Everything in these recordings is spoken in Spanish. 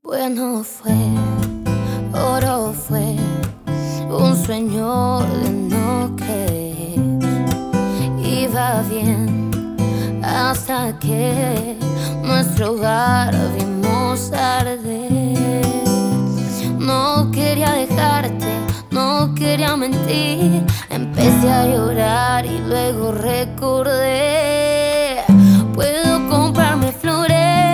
Bueno fue, oro fue, un sueño de no querer. Iba bien hasta que nuestro hogar vimos arder. No quería dejarte, no quería mentir. Empecé a llorar y luego recordé. Puedo comprarme flores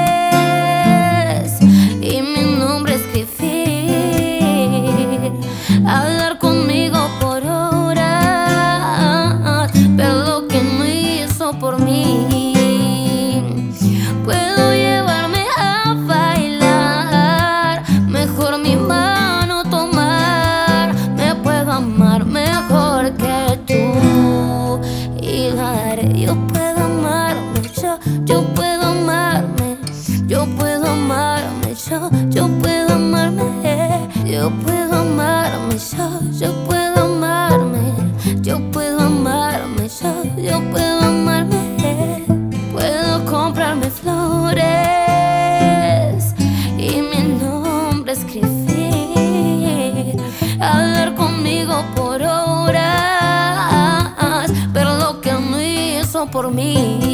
y mi nombre escribir, hablar conmigo por horas, pero lo que no hizo por mí. Puedo llevarme a bailar, mejor mi mano tomar. Me puedo amar mejor que tú y lo haré. Yo puedo amarme, yo puedo amarme, yo puedo amarme, yo puedo amarme, yo puedo amarme, yo puedo amarme, yo puedo amarme, yo puedo amarme. Puedo comprarme flores y mi nombre escribir, hablar conmigo por horas, pero lo que no hizo por mí.